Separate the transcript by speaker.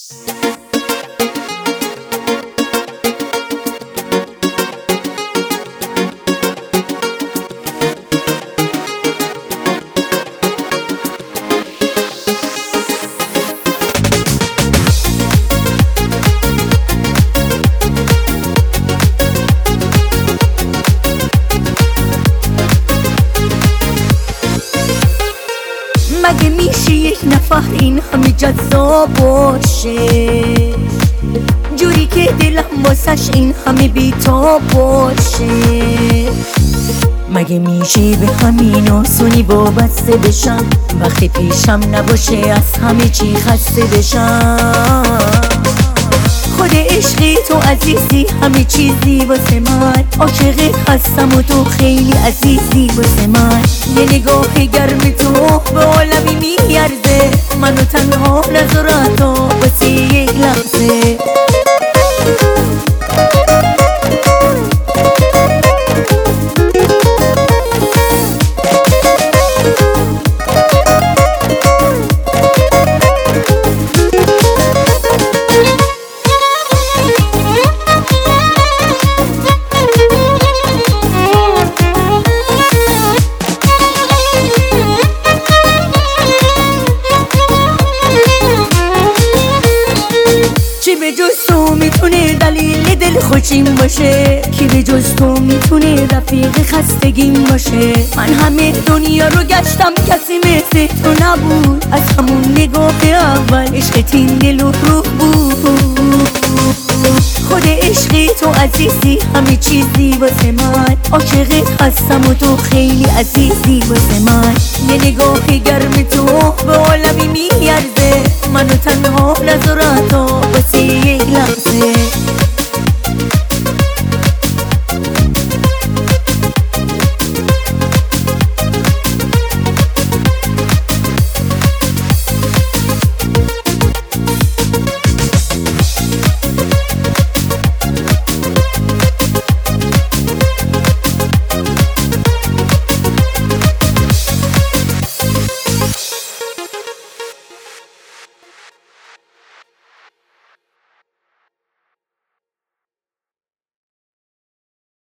Speaker 1: مگه میشه یک نفر این همه جذاب باشه، جوری که دلم واسش این همه بی‌تاب باشه؟ مگه میشه به همین آسونی وابسته بشم، وقتی پیشم نباشه از همه چی خسته بشم؟ خود عشقی تو عزیزی همه چیزی واسه من، عاشقت هستم و تو خیلی عزیزی واسه من. یه نگاه گرم تو به عالمی میارزه، منو تنها نذاره تو واسه یک لحظه. کی به جز تو میتونه دلیل دل خوشیم باشه؟ کی به جز تو میتونه رفیق خستگیم باشه؟ من همه دنیا رو گشتم کسی مثل تو نبود، از همون نگاه اول عشقت این دل و روح بود. خود عشقی تو عزیزی همه چیزی واسه من، عاشقت هستم و تو خیلی عزیزی واسه من. یه نگاه گرم تو به عالمی میارزه، منو تنها نذاره تو واسه یک لحظه.